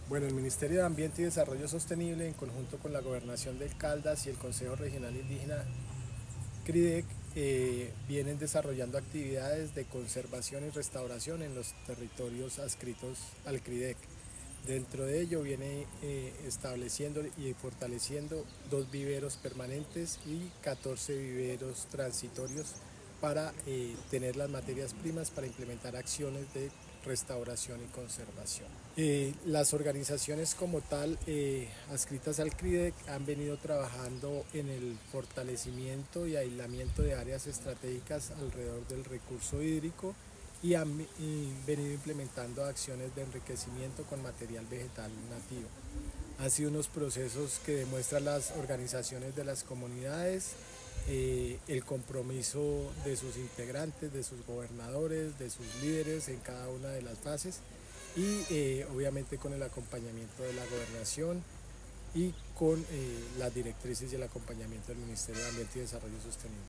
Bueno, el Ministerio de Ambiente y Desarrollo Sostenible, en conjunto con la Gobernación del Caldas y el Consejo Regional Indígena CRIDEC, vienen desarrollando actividades de conservación y restauración en los territorios adscritos al CRIDEC. Dentro de ello viene estableciendo y fortaleciendo 2 viveros permanentes y 14 viveros transitorios para tener las materias primas para implementar acciones de restauración y conservación. Las organizaciones como tal adscritas al CRIDEC han venido trabajando en el fortalecimiento y aislamiento de áreas estratégicas alrededor del recurso hídrico y han venido implementando acciones de enriquecimiento con material vegetal nativo. Han sido unos procesos que demuestran las organizaciones de las comunidades, el compromiso de sus integrantes, de sus gobernadores, de sus líderes en cada una de las fases y obviamente con el acompañamiento de la gobernación y con las directrices y el acompañamiento del Ministerio de Ambiente y Desarrollo Sostenible.